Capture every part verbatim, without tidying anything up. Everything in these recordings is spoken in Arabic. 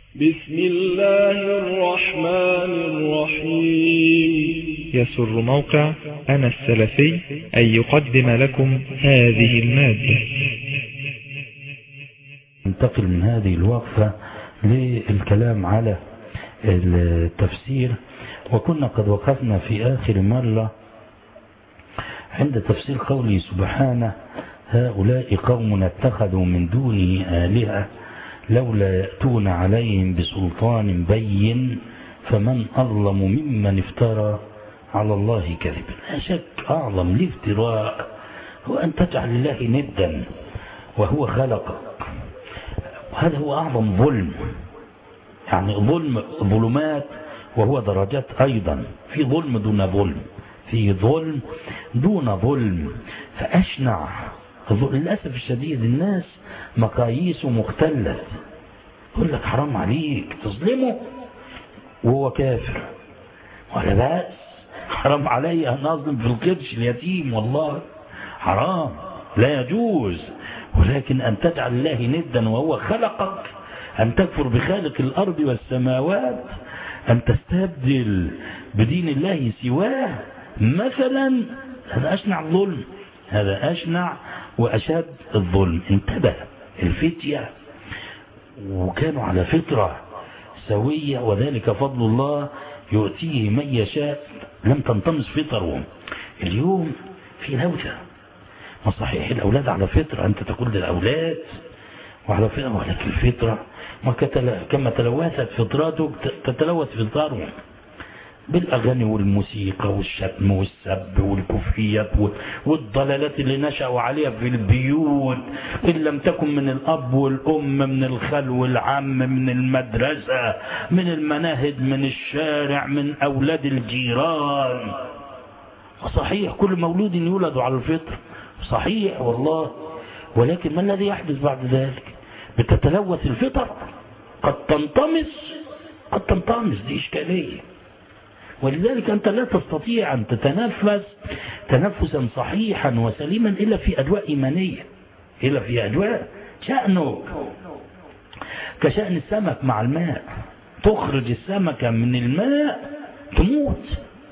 بسم الله الرحمن الرحيم. يسر موقع أنا السلفي أن يقدم لكم هذه المادة. ننتقل من هذه الوقفة للكلام على التفسير، وكنا قد وقفنا في آخر مرة عند تفسير قوله سبحانه: هؤلاء قوم اتخذوا من دونه آلهة لولا يأتون عليهم بسلطان بين فمن أظلم ممن افترى على الله كذبا. لا شك أعظم الافتراء هو أن تجعل الله ندا وهو خلقك. هذا هو أعظم ظلم، يعني ظلم ظلمات وهو درجات أيضا، في ظلم دون ظلم، في ظلم دون ظلم. فأشنع للأسف الشديد الناس مقاييس مختلة، يقول لك حرام عليك تظلمه وهو كافر، ولا بأس حرام علي أن أظلم في القرش اليتيم، والله حرام لا يجوز. ولكن أن تجعل الله ندا وهو خلقك، أن تكفر بخالق الأرض والسماوات، أن تستبدل بدين الله سواه مثلا، هذا أشنع الظلم، هذا أشنع وأشد الظلم. انتبه الفتية وكانوا على فطرة سوية، وذلك فضل الله يؤتيه من يشاء، لم تنطمس فطرهم. اليوم في لوثة، ما صحيح الأولاد على فطرة، أنت تقول للأولاد وعلى فطرة، ولكن الفطرة كما تلوثت فطراتك تتلوث فطرهم بالأغاني والموسيقى والشتم والسب والكفريات والضلالات اللي نشأوا عليها في البيوت، إن لم تكن من الأب والأم، من الخال والعم، من المدرسة، من المناهج، من الشارع، من أولاد الجيران. وصحيح كل مولود يولد على الفطر، صحيح والله، ولكن ما الذي يحدث بعد ذلك؟ بتتلوث الفطر، قد تنطمس قد تنطمس دي إشكالية. ولذلك أنت لا تستطيع أن تتنفس تنفسا صحيحا وسليما إلا في أجواء إيمانية، إلا في أجواء شأنك كشأن السمك مع الماء، تخرج السمكة من الماء تموت.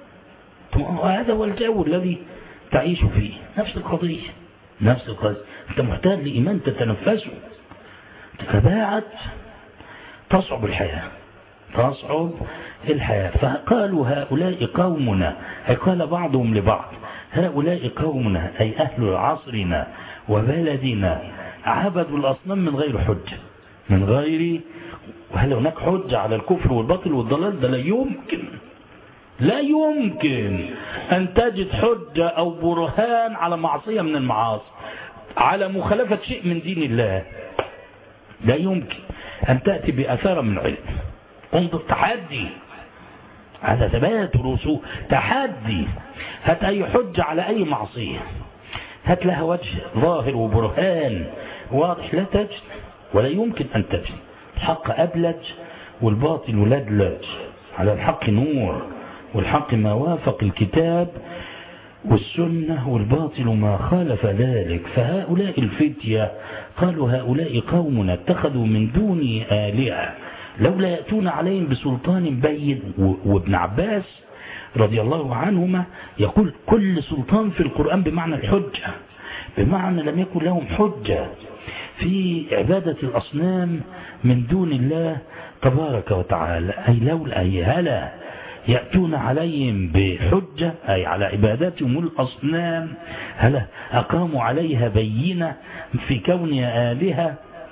هذا هو الجو الذي تعيش فيه، نفس القضية نفس القضية. أنت محتاج لإيمان تتنفسه، تتباعد تصعب الحياة تصعب الحياة. فقالوا هؤلاء قومنا، أي قال بعضهم لبعض هؤلاء قومنا، أي أهل عصرنا وبلدنا، عبدوا الأصنام من غير حجة، من غير وهل هناك حجة على الكفر والباطل والضلال؟ ده لا يمكن لا يمكن أن تجد حجة أو برهان على معصية من المعاصي، على مخالفة شيء من دين الله. لا يمكن أن تأتي بأثار من علم. انظر تحدي، هذا ثبات رسول، تحدي. هات أي حجة على أي معصية، هات لها وجه ظاهر وبرهان واضح، لا تجد ولا يمكن أن تجد. الحق أبلج والباطل لدلج، على الحق نور، والحق ما وافق الكتاب والسنة، والباطل ما خالف ذلك. فهؤلاء الفتية قالوا هؤلاء قومنا اتخذوا من دوني آلهة لولا يأتون عليهم بسلطان بين. وابن عباس رضي الله عنهما يقول كل سلطان في القرآن بمعنى الحجة، بمعنى لم يكن لهم حجة في عبادة الأصنام من دون الله تبارك وتعالى. أي لولا أي هلا يأتون عليهم بحجة، أي على عباداتهم الأصنام، هلا أقاموا عليها بينة في كونها آلهة.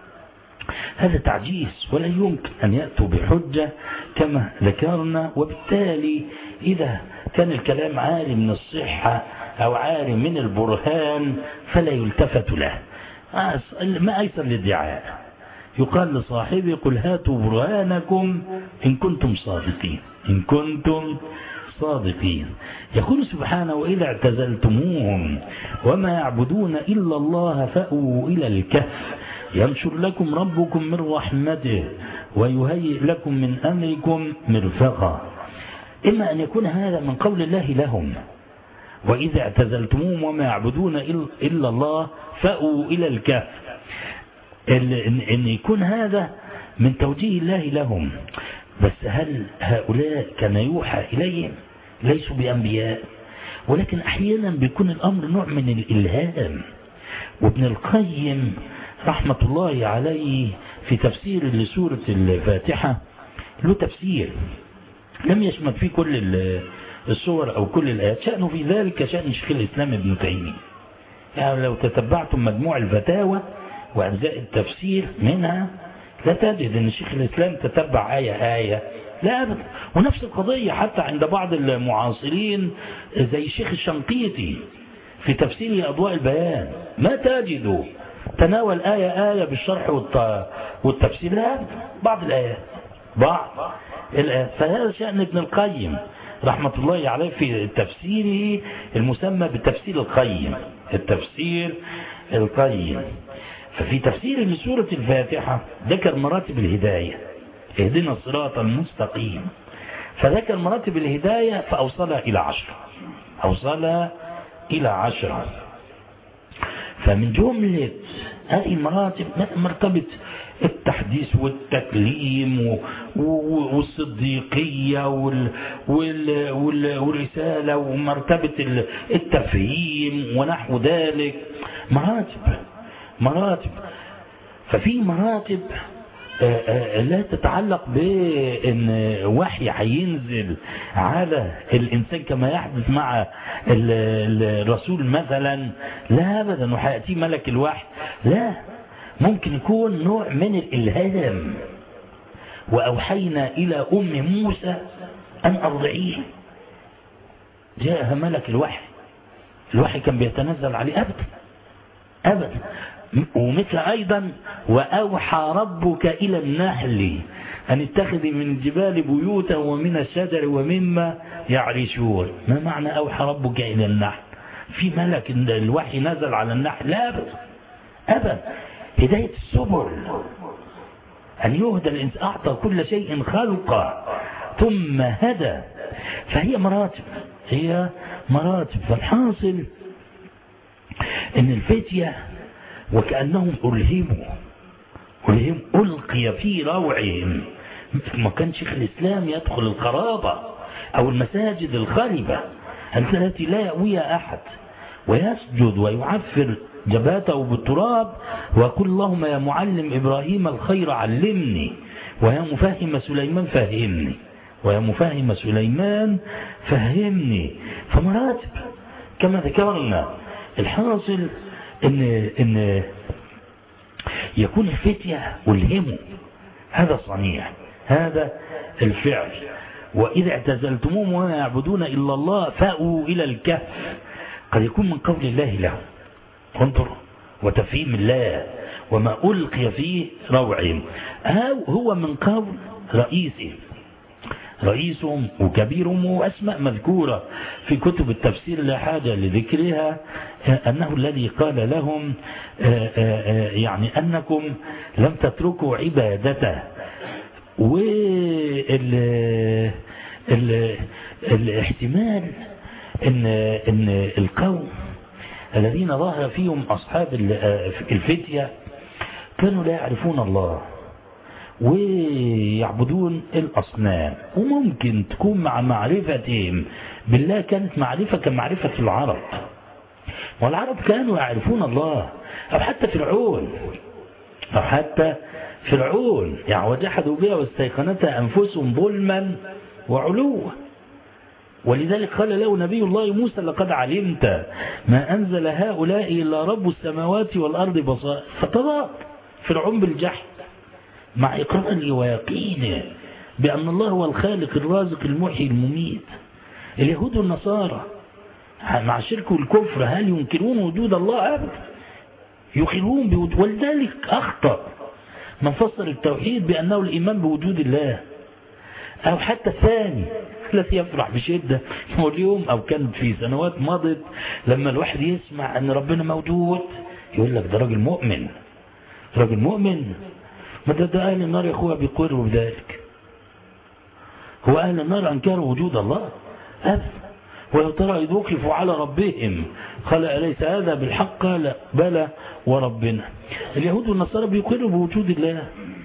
هذا تعجيز، ولا يمكن أن يأتوا بحجة كما ذكرنا. وبالتالي إذا كان الكلام عالي من الصحة أو عالي من البرهان فلا يلتفت له. ما أيسر للدعاء، يقال لصاحبه قل هاتوا برهانكم إن كنتم صادقين، إن كنتم صادقين. يقول سبحانه وإذا اعتزلتموهم وما يعبدون إلا الله فأووا إلى الكهف ينشر لكم ربكم من رحمته ويهيئ لكم من أمركم مرفقا. إما أن يكون هذا من قول الله لهم، وإذا اعتزلتموهم وما يعبدون إلا الله فأووا إلى الكهف، أن يكون هذا من توجيه الله لهم. بس هل هؤلاء كان يوحى إليهم؟ ليسوا بأنبياء، ولكن أحيانا بيكون الأمر نوع من الإلهام. وابن القيم رحمة الله عليه في تفسير لسورة الفاتحة له تفسير لم يشمل فيه كل السور أو كل الآيات، شأنه في ذلك شأن شيخ الإسلام ابن تيمية. يعني لو تتبعتم مجموع الفتاوى وأجزاء التفسير منها لا تجد أن شيخ الإسلام تتبع آية آية، لا أبدا. ونفس القضية حتى عند بعض المعاصرين زي الشيخ الشنقيطي في تفسير أضواء البيان ما تجده تناول آية آية بالشرح والتفسير، لا أبدا. بعض الآيات بعض الآيات. فهذا شأن ابن القيم رحمة الله عليه في تفسيره المسمى بالتفسير القيم، التفسير القيم. ففي تفسير لسورة الفاتحة ذكر مراتب الهداية، اهدنا الصراط المستقيم، فذكر مراتب الهداية فأوصلها إلى عشرة، أوصلها إلى عشرة. فمن جملة هذه المراتب مرتبة التحديث والتكليم والصديقية والرسالة ومرتبة التفهيم ونحو ذلك، مراتب مراتب. ففي مراتب لا تتعلق بأن وحي هينزل على الإنسان كما يحدث مع الرسول مثلا، لا أبدا، وحيأتي ملك الوحي، لا، ممكن يكون نوع من الإلهام. وأوحينا إلى أم موسى أن أرضعيه، جاءها ملك الوحي، الوحي كان بيتنزل عليه أبدا أبدا. ومثل أيضا وأوحى ربك إلى النحل أن اتخذي من الجبال بيوتا ومن الشجر ومما يعرشون. ما معنى أوحى ربك إلى النحل؟ في ملك الوحي نزل على النحل؟ لا أبدا أبدا. هداية السبل أن يهدى الإنسان، أعطى كل شيء خلقه ثم هدى. فهي مراتب، هي مراتب. فالحاصل أن الفتية وكأنهم ألهموا ألهم ألقي في روعهم. ما كان شيخ الإسلام يدخل القرابة أو المساجد الخالبة التي لا يأويها أحد ويسجد ويعفر جبهته بالتراب ويقول اللهم يا معلم إبراهيم الخير علمني ويا مفهم سليمان فهمني ويا مفهم سليمان فهمني. فمراتب كما ذكرنا. الحاصل إن, إن يكون الفتية ألهموا، هذا صنيع، هذا الفعل. وإذا اعتزلتموهم وما يعبدون إلا الله فأووا إلى الكهف. قد يكون من قول الله له، انظر، وتفهيم الله وما ألقي فيه روعهم، أو هو من قول رئيسهم رئيسهم وكبيرهم وأسماء مذكورة في كتب التفسير لا حاجة لذكرها، أنه الذي قال لهم يعني أنكم لم تتركوا عبادته. والاحتمال أن أن القوم الذين ظهر فيهم أصحاب الفتية كانوا لا يعرفون الله ويعبدون الأصنام، وممكن تكون مع معرفتهم بالله كانت معرفة كمعرفة العرب، والعرب كانوا يعرفون الله. أو حتى فرعون أو حتى فرعون يعني وجحدوا بها واستيقنتها أنفسهم ظلما وعلوا. ولذلك قال له نبي الله موسى لقد علمت ما أنزل هؤلاء إلا رب السماوات والأرض بصائر. فتضاء فرعون بالجحد مع إقراره ويقينه بأن الله هو الخالق الرازق المحيي المميت. اليهود والنصارى مع الشرك والكفر هل ينكرون وجود الله؟ أبدا، يقرون بوجود. ولذلك أخطأ من فسر التوحيد بأنه الإيمان بوجود الله، أو حتى الثاني الذي يفرح بشدة. واليوم أو كانت في سنوات مضت لما الواحد يسمع أن ربنا موجود يقول لك ده راجل مؤمن، راجل مؤمن. ما ده, ده أهل النار يا أخوة بيقروا بذلك. هو أهل النار أنكروا وجود الله؟ أبدا. ولو ترى إذ وقفوا على ربهم قال أليس هذا بالحق؟ قال بلى وربنا. اليهود والنصارى بيقروا بوجود الله،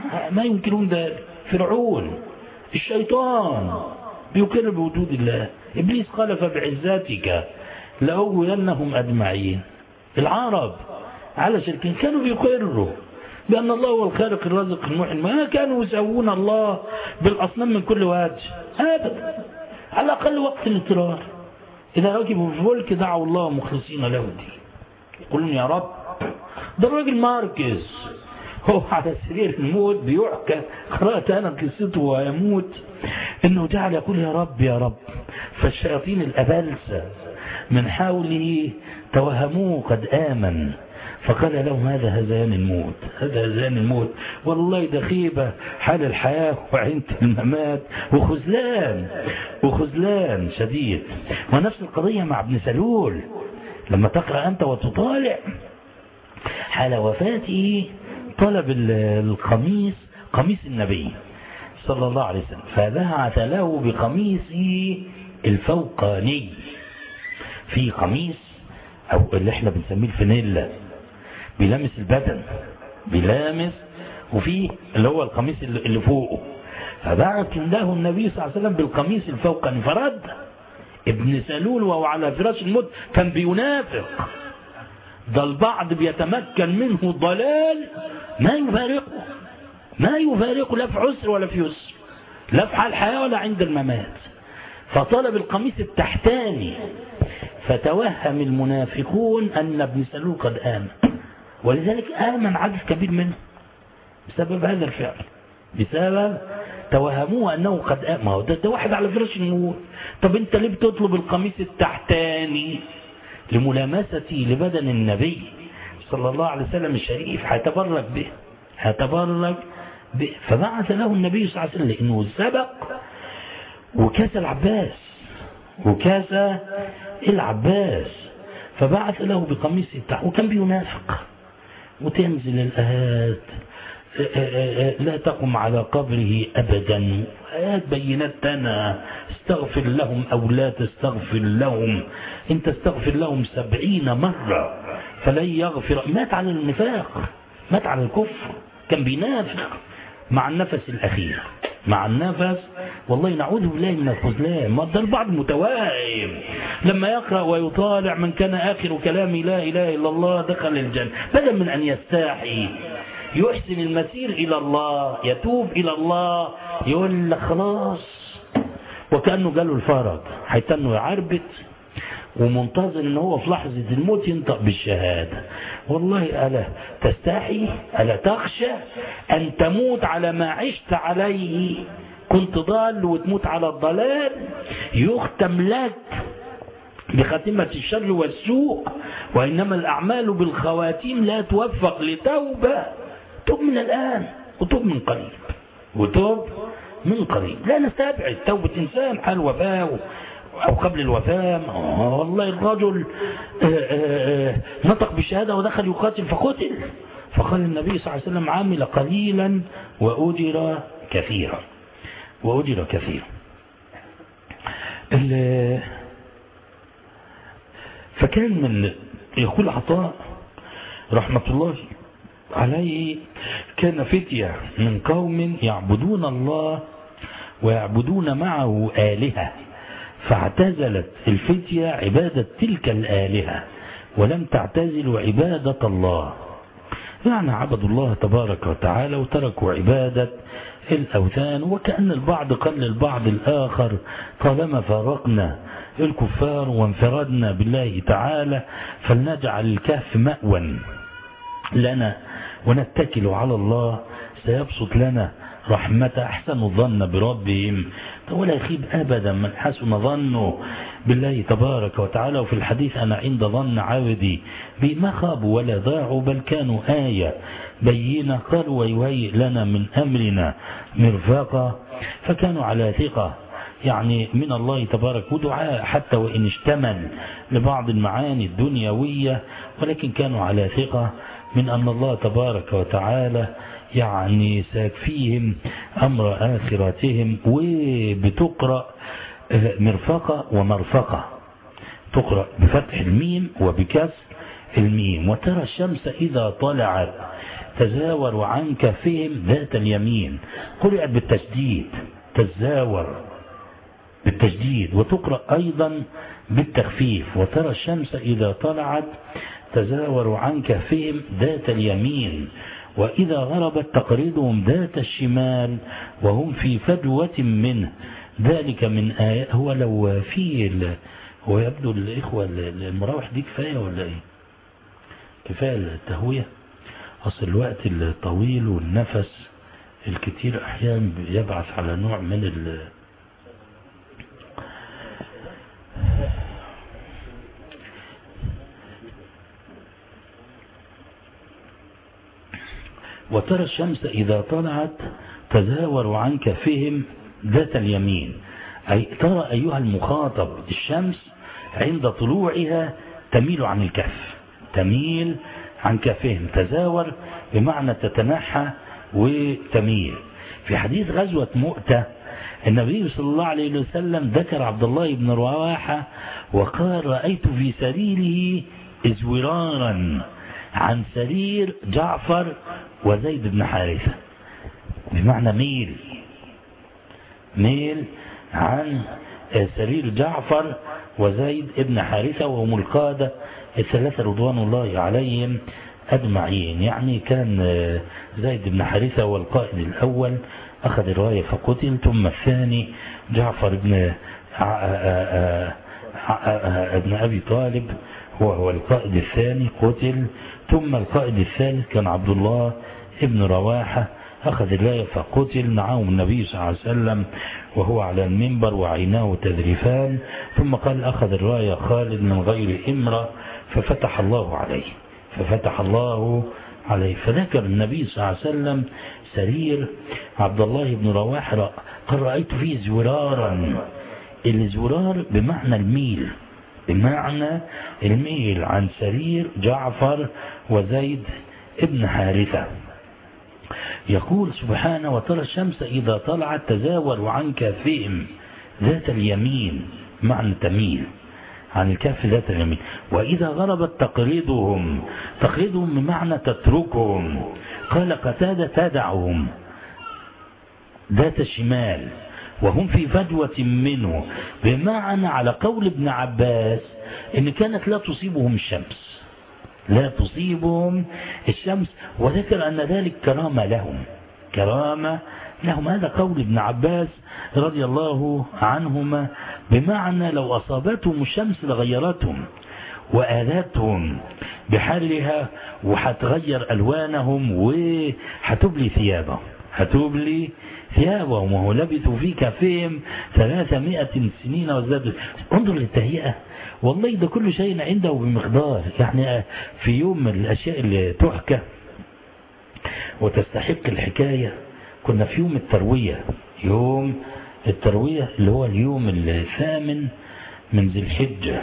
ما ينكرون ده. فرعون الشيطان بيقر بوجود الله. إبليس قال فبعزتك لأغوينهم أجمعين. العرب على شركين كانوا بيقروا بأن الله هو الخالق الرازق المحيي، ما كانوا يسوون الله بالأصنام من كل وجه أبدا. على أقل وقت الاضطرار إذا ركبوا في فلك دعوا الله مخلصين له الدين، يقولون يا رب. ده الراجل ماركس هو على سرير الموت بيحكى، قرأت أنا قصته ويموت، إنه جعل يقول يا رب يا رب، فالشياطين الأبلسة من حوله توهموه قد آمن، فقال لهم هذا هذان الموت، هذا هذان الموت. والله ده خيبة حال الحياة وعند الممات وخذلان وخذلان شديد. ونفس القضية مع ابن سلول لما تقرأ أنت وتطالع حال وفاته، طلب القميص قميص النبي صلى الله عليه وسلم، فبعث له بقميصه الفوقاني، في قميص أو اللي احنا بنسميه الفانيلا بيلامس البدن بيلامس، وفيه اللي هو القميص اللي فوقه، فبعث له النبي صلى الله عليه وسلم بالقميص الفوقاني فرد. ابن سلول وهو على فراش الموت كان بينافق، ده البعض بيتمكن منه ضلال ما يفارقه ما يفارقه لا في عسر ولا في يسر، لا في حال الحياة ولا عند الممات. فطلب القميص التحتاني، فتوهم المنافقون أن ابن سلول قد آمن، ولذلك آمن عدد كبير منه بسبب هذا الفعل، بسبب توهموه أنه قد آمن. ده, ده واحد على فراش الموت. طب انت ليه بتطلب القميص التحتاني؟ لملامستي لبدن النبي صلى الله عليه وسلم الشريف، هيتبرك به هيتبرك به. فبعث له النبي صلى الله عليه وسلم لأنه سبق وكاس العباس وكاس العباس، فبعث له بقميص التحت، وكان بينافق. وتنزل الآيات لا تقم على قبره أبدا، آيات بينات لنا، استغفر لهم أو لا تستغفر لهم، إن تستغفر لهم سبعين مرة فلن يغفر. مات على النفاق، مات على الكفر، كان بينافق مع النفس الأخير، مع النفس. والله نعوذ بالله من الخذلان. ما ده البعض متوائم لما يقرأ ويطالع من كان آخر كلامي لا إله إلا الله دخل الجنة، بدل من أن يستحي يحسن المسير إلى الله، يتوب إلى الله، يقول لك خلاص، وكأنه قاله الفرج، حتى أنه يعربت ومنتظر أنه هو في لحظة الموت ينطق بالشهادة. والله ألا تستحي، ألا تخشى أن تموت على ما عشت عليه؟ كنت ضال وتموت على الضلال، يختم لك بخاتمة الشر والسوء، وإنما الأعمال بالخواتيم لا توفق لتوبة. توب من الآن وتوب من قريب، وتوب من قريب. لا نستبعد توبة إنسان حال وفاة أو قبل الوفاة. والله الرجل نطق بالشهادة ودخل يقاتل فقتل، فقال النبي صلى الله عليه وسلم عمل قليلا وأجر كثيرا، وأجر كثيرا. فكان من يقول عطاء رحمة الله عليه، كان فتية من قوم يعبدون الله ويعبدون معه آلهة، فاعتزلت الفتية عبادة تلك الآلهة ولم تعتزل عبادة الله، يعني عبدوا الله تبارك وتعالى وتركوا عبادة الأوثان. وكأن البعض قال للبعض الآخر طالما فارقنا الكفار وانفردنا بالله تعالى فلنجعل الكهف مأوى لنا ونتكل على الله سيبسط لنا رحمته. أحسن الظن بربهم، ولا يخيب أبدا من حسن ظنه بالله تبارك وتعالى. وفي الحديث أنا عند ظن عبدي بي، ما خابوا ولا ضاعوا بل كانوا آية بينة. قالوا ويهيئ لنا من أمرنا مرفقا، فكانوا على ثقة يعني من الله تبارك ودعاء، حتى وإن اشتمل لبعض المعاني الدنيوية، ولكن كانوا على ثقة من أن الله تبارك وتعالى يعني سيكفيهم أمر آخرتهم. وبتقرأ مرفقة ومرفقة، تقرأ بفتح الميم وبكسر الميم. وترى الشمس إذا طلعت تزاوروا عن كفهم ذات اليمين، قرأت بالتشديد تزاور بالتشديد، وتقرأ أيضا بالتخفيف. وترى الشمس إذا طلعت تزاوروا عن كفهم ذات اليمين، وإذا غربت تقرضهم ذات الشمال وهم في فجوة منه، ذلك من آيات. هو لو في هو يبدو الإخوة المراوح دي كفاية ولا إيه؟ كفاية التهوية؟ أصل الوقت الطويل والنفس الكتير أحيانا يبعث على نوع من ال وترى الشمس إذا طلعت تزاور عن كفهم ذات اليمين، أي ترى أيها المخاطب الشمس عند طلوعها تميل عن الكف، تميل عن كفهم. تزاور بمعنى تتنحى وتميل. في حديث غزوة مؤتة النبي صلى الله عليه وسلم ذكر عبد الله بن رواحة وقال: رأيت في سريره ازورارا عن سرير جعفر وزيد بن حارثة، بمعنى ميل ميل عن سرير جعفر وزيد بن حارثة، وهم القادة الثلاثة رضوان الله عليهم أجمعين. يعني كان زيد بن حارثة هو القائد الأول أخذ الراية فقتل، ثم الثاني جعفر بن ابن أبي طالب هو هو القائد الثاني قتل، ثم القائد الثالث كان عبد الله ابن رواحة أخذ الراية فقتل معهم النبي صلى الله عليه وسلم وهو على المنبر وعيناه تذرفان، ثم قال: أخذ الراية خالد من غير إمرة ففتح الله عليه ففتح الله عليه. فذكر النبي صلى الله عليه وسلم سرير عبد الله بن رواحة، قال: رأيت فيه زرارا. الزرار بمعنى الميل، بمعنى الميل عن سرير جعفر وزيد ابن حارثة. يقول سبحانه: وترى الشمس إذا طلعت تزاور عن كافهم ذات اليمين، معنى تميل عن الكف ذات اليمين، وإذا غربت تقرضهم. تقرضهم بمعنى تتركهم. قال قتادة: تدعهم ذات الشمال وهم في فجوة منه، بمعنى على قول ابن عباس إن كانت لا تصيبهم الشمس لا تصيبهم الشمس وذكر أن ذلك كرامة لهم كرامة لهم هذا قول ابن عباس رضي الله عنهما، بمعنى لو أصابتهم الشمس لغيرتهم وآلتهم بحرها وحتغير ألوانهم وحتبلي ثيابهم هتبلي ثيابهم وهو لبثوا في كفهم ثلاثمائة سنين وازدادوا. انظر للتهيئة، والله ده كل شيء عنده بمقدار. يعني في يوم من الأشياء اللي تحكى وتستحق الحكاية، كنا في يوم التروية يوم التروية اللي هو اليوم الثامن من ذي الحجة.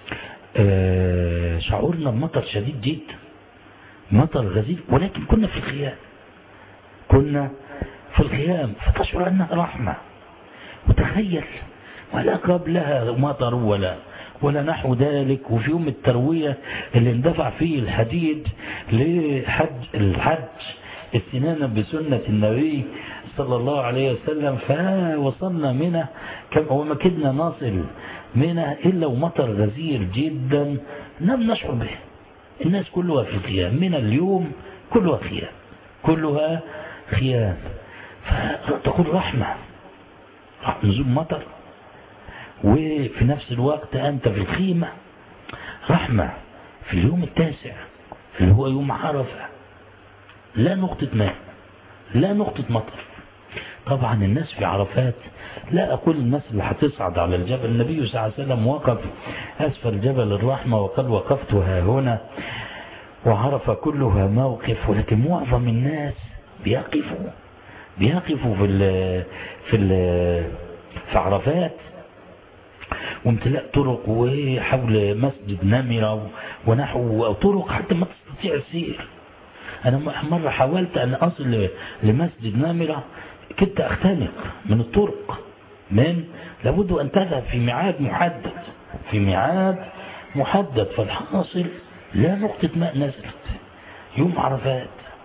آه شعورنا بمطر شديد جدا، مطر غزير، ولكن كنا في الخيام كنا في الخيام فتشعر أنها رحمة. وتخيل ولا قبلها مطر ولا ولا نحو ذلك. وفي يوم التروية اللي اندفع فيه الحديد لحج الحج استنانا بسنة النبي صلى الله عليه وسلم، فوصلنا منى وما كدنا نصل منى إلا ومطر غزير جدا لم نشعر به. الناس كلها في الخيام، من اليوم كلها خيام كلها خيام. فتقول رحمة نزول مطر، وفي نفس الوقت أنت في الخيمة رحمة. في اليوم التاسع اللي هو يوم عرفة لا نقطة ماء لا نقطة مطر. طبعا الناس في عرفات، لا أقول الناس اللي هتصعد على الجبل، النبي صلى الله عليه وسلم وقف أسفل جبل الرحمة وقد وقفت ها هنا، وعرف كلها موقف، ولكن معظم الناس بيقفوا بيقفوا في ال في ال في عرفات، وامتلاء طرق وحول مسجد نمرة ونحو طرق حتى ما تستطيع السير. أنا مرة حاولت أن أصل لمسجد نمرة كنت أختنق من الطرق، من لابد أن تذهب في ميعاد محدد في ميعاد محدد. فالحاصل لا نقطة ماء نزلت يوم عرفات،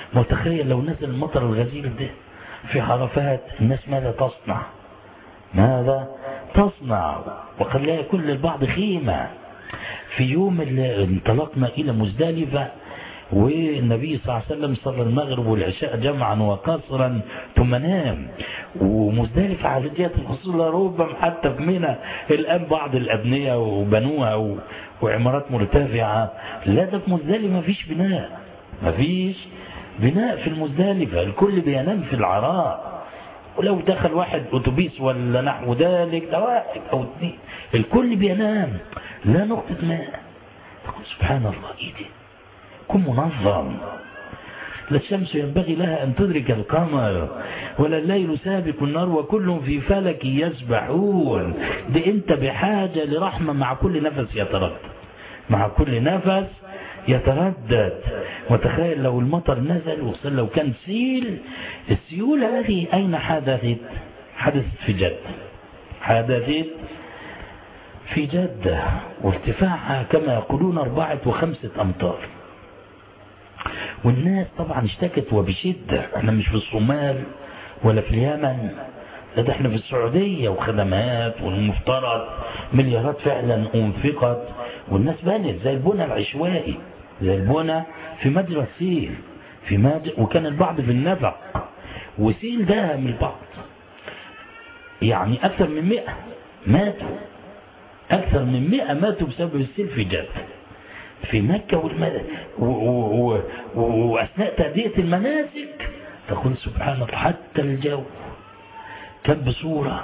متخيل لو نزل المطر الغزير ده في عرفات، الناس ماذا تصنع؟ ماذا تصنع؟ وخلاها يكون للبعض خيمة. في يوم اللي انطلقنا إلى مزدلفة والنبي صلى الله عليه وسلم صلى المغرب والعشاء جمعا وقصرا ثم نام، ومزدلفة على جهة الخصوص ربما حتى في منى الآن بعض الأبنية وبنوها وعمارات مرتفعة. لا، ده في مزدلفة ما فيش بناء، ما فيش بناء في المزدلفة، الكل بينام في العراء، ولو دخل واحد أتوبيس ولا نحو ذلك ده واحد أو اثنين الكل بينام، لا نقطة ماء. سبحان الله، إيه دي؟ كن منظم. لا الشمس ينبغي لها أن تدرك القمر ولا الليل سابق النار وكل في فلك يسبحون. دي أنت بحاجة لرحمة مع كل نفس يتردد، مع كل نفس يتردد. وتخيل لو المطر نزل وصل لو كان سيل، السيولة هذه أين حدثت؟ حدثت في جدة، حدثت في جدة، وارتفاعها كما يقولون أربعة وخمسة أمتار. والناس طبعا اشتكت وبشدة. احنا مش في الصومال ولا في اليمن، ده احنا في السعودية، وخدمات والمفترض مليارات فعلا انفقت، والناس بانت زي البنى العشوائي، زي البنى في مجرى السيل، في مجرى، وكان البعض في النفق، وسيل ده من البعض يعني أكثر من مئة ماتوا، أكثر من مئة ماتوا بسبب السيل في جدة في مكة والمدى. وأثناء تأدية المناسك تقول سبحان الله حتى الجو كان بصورة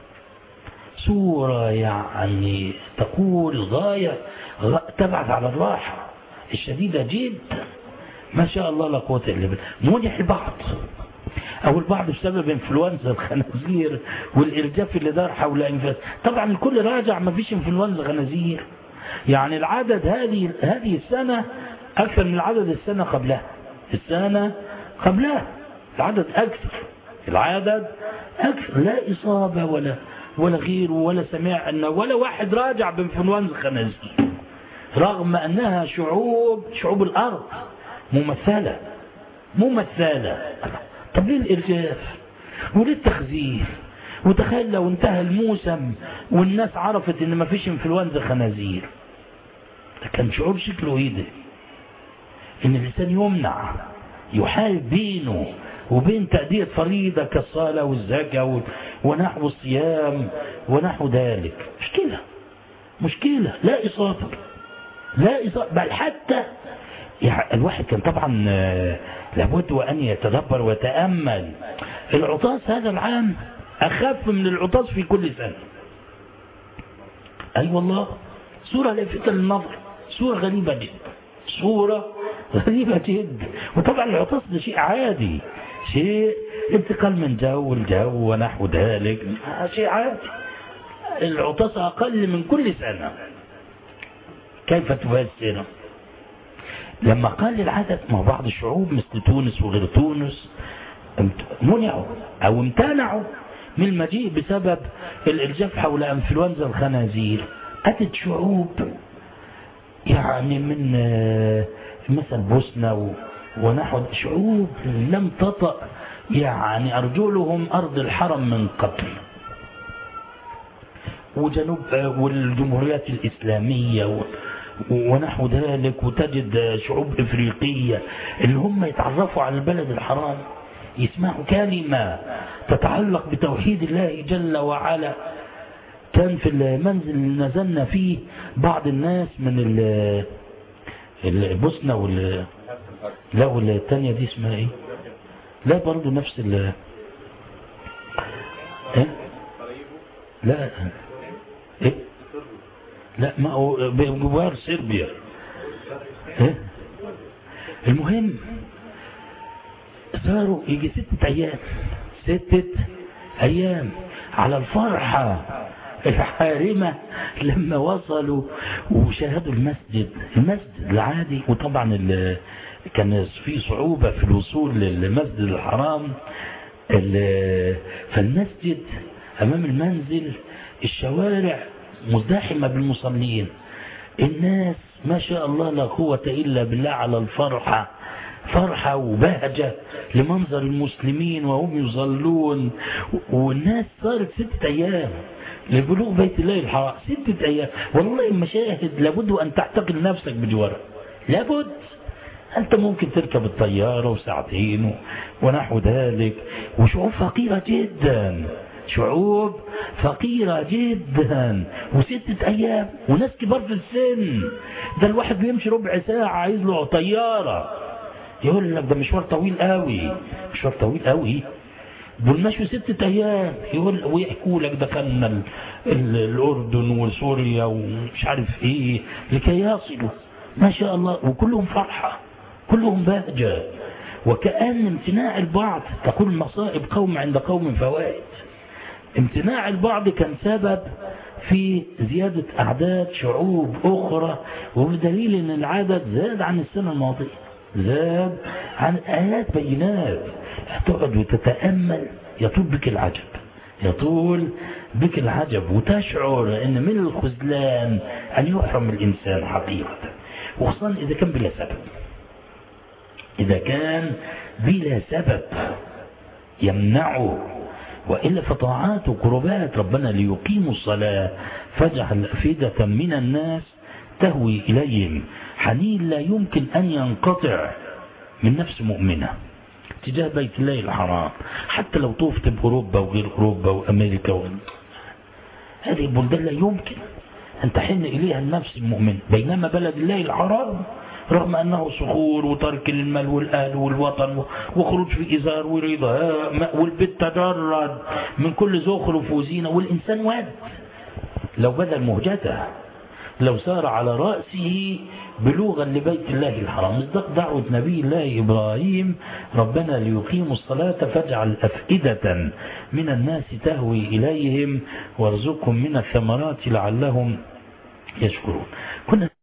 صورة يعني تقول غاية تبعث على الراحة الشديدة جدا، ما شاء الله لا قوة إلا بالله. منح البعض أو البعض بسبب انفلونزا الخنازير والإرجاف اللي دار حول انفاس. طبعا الكل راجع، ما فيش انفلونزا خنازير، يعني العدد هذه هذه السنة أكثر من العدد السنة قبلها، السنة قبلها العدد أكثر، العدد أكثر، لا إصابة ولا ولا غيره، ولا سمع أن ولا واحد راجع بانفلونزا خنازير، رغم أنها شعوب شعوب الأرض ممثلة ممثلة. طب ليه الإرجاف وليه التخزين؟ وتخيل لو انتهى الموسم والناس عرفت ان ما فيش انفلونزا خنازير، ده كان شعور شكله ايه ده؟ ان الانسان يمنع، يحال بينه وبين تأدية فريضة كالصلاة والزكاة ونحو الصيام ونحو ذلك. مشكلة مشكلة لا إصابة لا إصابة بل حتى يعني الواحد كان طبعا لابد وأن يتدبر ويتأمل. العطاس هذا العام أخف من العطاس في كل سنة. أي أيوة والله، صورة لافتة للنظر، صورة غريبة جدا، صورة غريبة جدا. وطبعا العطاس ده شيء عادي، شيء انتقال من جو لجو ونحو ذلك، شيء عادي. العطاس أقل من كل سنة. كيف تفسر؟ لما قال العدد مع بعض الشعوب مثل تونس وغير تونس منعوا أو امتنعوا من المجيء بسبب الإرجاف حول انفلونزا الخنازير. أتت شعوب يعني من مثل بوسنة ونحو، شعوب لم تطأ يعني أرجلهم أرض الحرم من قبل، وجنوب والجمهوريات الإسلامية ونحو ذلك. وتجد شعوب إفريقية اللي هم يتعرفوا على البلد الحرام، يسمعوا كلمة تتعلق بتوحيد الله جل وعلا. كان في المنزل اللي نزلنا فيه بعض الناس من البوسنة وال لا والثانية دي اسمها ايه؟ لا برضو نفس ال ايه؟ لا ايه؟ لا ما هو بجوار صربيا. ايه؟ المهم صاروا يجي ستة ايام ستة ايام على الفرحة الحارمة لما وصلوا وشاهدوا المسجد المسجد العادي. وطبعا كان في صعوبة في الوصول للمسجد الحرام، فالمسجد أمام المنزل الشوارع مزدحمة بالمصلين، الناس ما شاء الله لا قوة إلا بالله على الفرحة فرحة وبهجة لمنظر المسلمين وهم يصلون، والناس صارت ستة أيام لبلوغ بيت الله الحرام. ستة أيام والله مشاهد لابد أن تعتقل نفسك بجوارها، لابد. أنت ممكن تركب الطيارة وساعتين ونحو ذلك، وشعوب فقيرة جدا، شعوب فقيرة جدا، وستة أيام، وناس كبار في السن. ده الواحد بيمشي ربع ساعة عايز له طيارة، يقول لك ده مشوار طويل قوي، مشوار طويل قوي. دول مشوا ستة أيام، يقول ويحكوا لك دخلنا الأردن وسوريا ومش عارف إيه لكي يصلوا، ما شاء الله، وكلهم فرحة، كلهم بهجة. وكأن امتناع البعض، تقول مصائب قوم عند قوم فوائد، امتناع البعض كان سبب في زيادة أعداد شعوب أخرى، وبدليل أن العدد زاد عن السنة الماضية، زاد عن آيات بينات. تقعد وتتأمل يطول بك العجب، يطول بك العجب، وتشعر أن من الخذلان أن يحرم الإنسان حقيقة، وخصوصا إذا كان بلا سبب، إذا كان بلا سبب يمنعه. وإلا فطاعات وقربات ربنا ليقيموا الصلاة فاجعل أفئدة من الناس تهوي إليهم، حنين لا يمكن أن ينقطع من نفس مؤمنة تجاه بيت الله الحرام، حتى لو طوفت بأوروبا وغير أوروبا وأمريكا وغير. هذه البلدان لا يمكن أن تحن إليها النفس المؤمنة، بينما بلد الله الحرام رغم أنه صخور وترك للمال والأهل والوطن وخروج في إزار ورضا والبيت تجرد من كل زخرف وزينة، والإنسان واد لو بذل مهجته، لو سار على رأسه بلوغا لبيت الله الحرام، مصداق دعوة نبي الله إبراهيم ربنا ليقيموا الصلاة فاجعل أفئدة من الناس تهوي إليهم وارزقهم من الثمرات لعلهم يشكرون. كنا